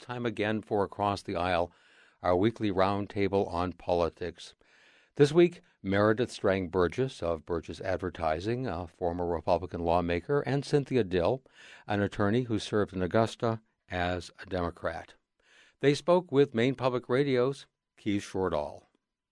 time again for Across the Aisle, our weekly roundtable on politics. This week, Meredith Strang Burgess of Burgess Advertising, a former Republican lawmaker, and Cynthia Dill, an attorney who served in Augusta as a Democrat. They spoke with Maine Public Radio's Keith Shortall.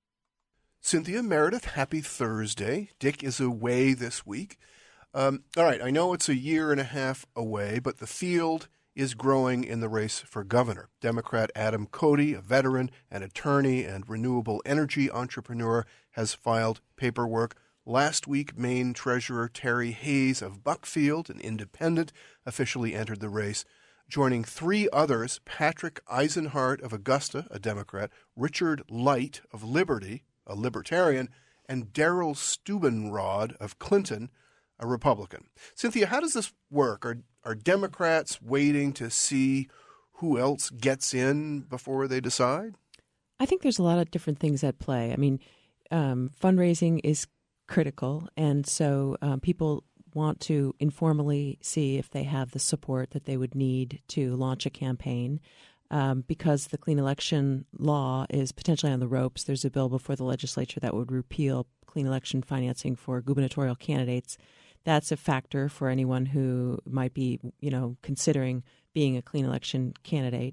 Cynthia, Meredith, happy Thursday. Dick is away this week. All right, I know it's a year and a half away, but the field is growing in the race for governor. Democrat Adam Cody, a veteran, an attorney, and renewable energy entrepreneur, has filed paperwork. Last week, Maine Treasurer Terry Hayes of Buckfield, an independent, officially entered the race. Joining three others, Patrick Eisenhart of Augusta, a Democrat, Richard Light of Liberty, a Libertarian, and Darrell Stubenrod of Clinton, a Republican. Cynthia, how does this work? Are Democrats waiting to see who else gets in before they decide? I think there's a lot of different things at play. I mean, fundraising is critical, and so people want to informally see if they have the support that they would need to launch a campaign. Because the clean election law is potentially on the ropes, there's a bill before the legislature that would repeal clean election financing for gubernatorial candidates. That's a factor for anyone who might be, considering being a clean election candidate.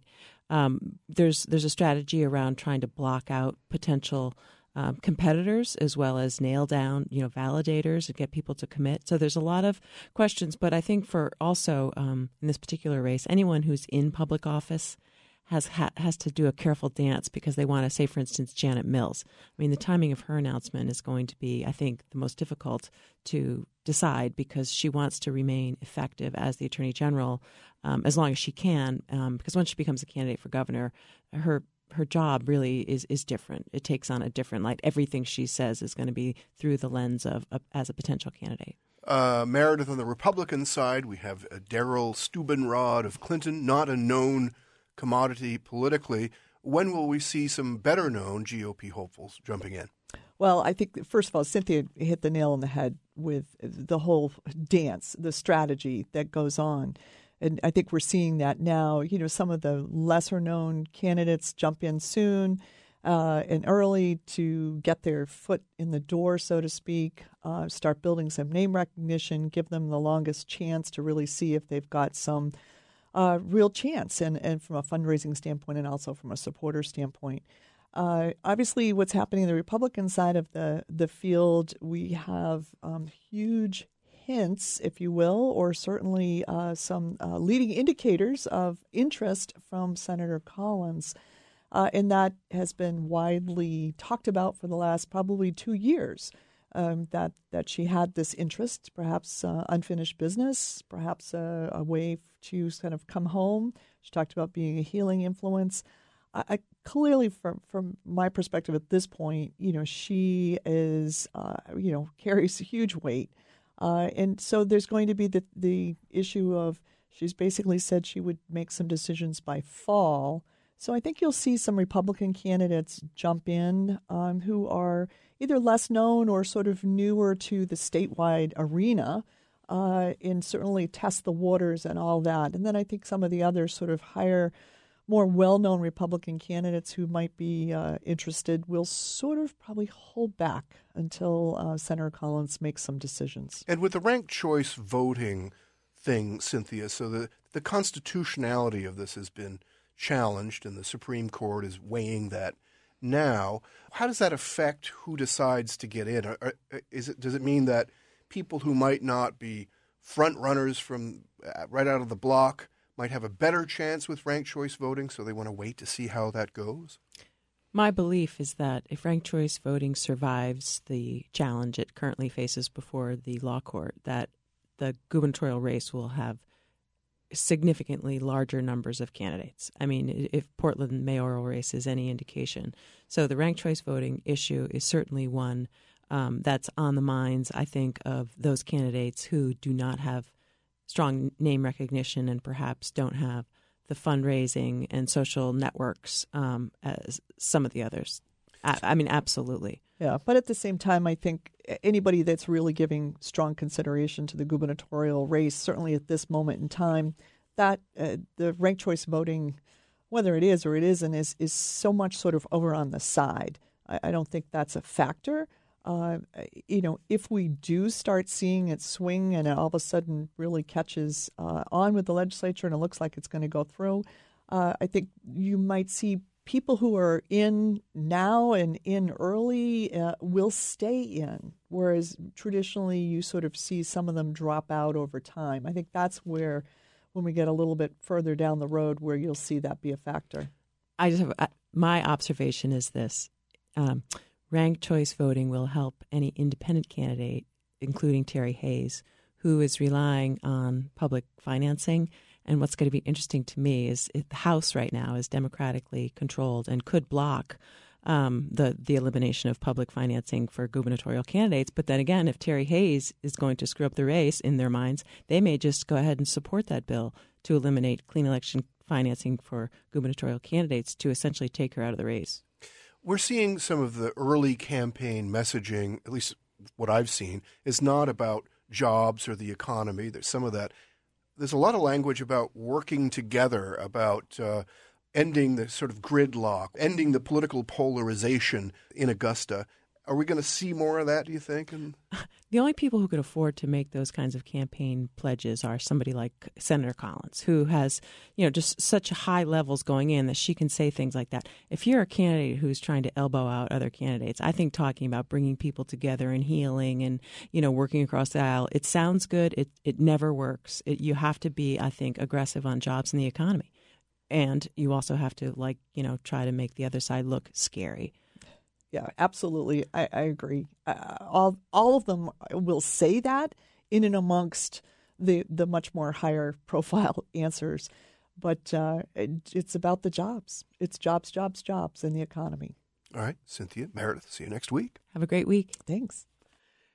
There's a strategy around trying to block out potential competitors as well as nail down, validators and get people to commit. So there's a lot of questions. But I think for also in this particular race, anyone who's in public office has to do a careful dance because they want to say, for instance, Janet Mills. I mean, the timing of her announcement is going to be, I think, the most difficult to decide because she wants to remain effective as the Attorney General as long as she can, because once she becomes a candidate for governor, her job really is different. It takes on a different light. Everything she says is going to be through the lens of as a potential candidate. Meredith, on the Republican side, we have Darrell Stubenrod of Clinton, not a known commodity politically. When will we see some better-known GOP hopefuls jumping in? Well, I think, first of all, Cynthia hit the nail on the head with the whole dance, the strategy that goes on. And I think we're seeing that now. Some of the lesser-known candidates jump in soon and early to get their foot in the door, so to speak, start building some name recognition, give them the longest chance to really see if they've got some real chance, and from a fundraising standpoint and also from a supporter standpoint. Obviously, what's happening on the Republican side of the field, we have huge hints, if you will, or certainly some leading indicators of interest from Senator Collins. And that has been widely talked about for the last probably 2 years. That she had this interest, perhaps unfinished business, perhaps a way to kind of come home. She talked about being a healing influence. I clearly, from my perspective at this point, she is, carries a huge weight. And so there's going to be the issue of she's basically said she would make some decisions by fall. So I think you'll see some Republican candidates jump in who are either less known or sort of newer to the statewide arena and certainly test the waters and all that. And then I think some of the other sort of higher, more well-known Republican candidates who might be interested will sort of probably hold back until Senator Collins makes some decisions. And with the ranked choice voting thing, Cynthia, so the constitutionality of this has been challenged, and the Supreme Court is weighing that now. How does that affect who decides to get in? Does it mean that people who might not be front runners from right out of the block might have a better chance with ranked choice voting, so they want to wait to see how that goes? My belief is that if ranked choice voting survives the challenge it currently faces before the law court, that the gubernatorial race will have significantly larger numbers of candidates. I mean, if Portland mayoral race is any indication. So the ranked choice voting issue is certainly one that's on the minds, I think, of those candidates who do not have strong name recognition and perhaps don't have the fundraising and social networks as some of the others. I mean, absolutely. Yeah, but at the same time, I think anybody that's really giving strong consideration to the gubernatorial race, certainly at this moment in time, that the ranked choice voting whether it is or it isn't is so much sort of over on the side. I don't think that's a factor. If we do start seeing it swing and it all of a sudden really catches on with the legislature and it looks like it's going to go through, I think you might see people who are in now and in early will stay in, whereas traditionally you sort of see some of them drop out over time. I think that's where, when we get a little bit further down the road, where you'll see that be a factor. I just have my observation is this: ranked choice voting will help any independent candidate, including Terry Hayes, who is relying on public financing. And what's going to be interesting to me is the House right now is democratically controlled and could block the elimination of public financing for gubernatorial candidates. But then again, if Terry Hayes is going to screw up the race in their minds, they may just go ahead and support that bill to eliminate clean election financing for gubernatorial candidates to essentially take her out of the race. We're seeing some of the early campaign messaging, at least what I've seen, is not about jobs or the economy. There's some of that. There's a lot of language about working together, about ending the sort of gridlock, ending the political polarization in Augusta. Are we going to see more of that, do you think? The only people who could afford to make those kinds of campaign pledges are somebody like Senator Collins, who has, just such high levels going in that she can say things like that. If you're a candidate who's trying to elbow out other candidates, I think talking about bringing people together and healing and, working across the aisle, it sounds good. It never works. You have to be, I think, aggressive on jobs and the economy. And you also have to, try to make the other side look scary. Yeah, absolutely. I agree. All of them will say that in and amongst the much more higher profile answers. But it's about the jobs. It's jobs, jobs, jobs in the economy. All right, Cynthia, Meredith, see you next week. Have a great week. Thanks.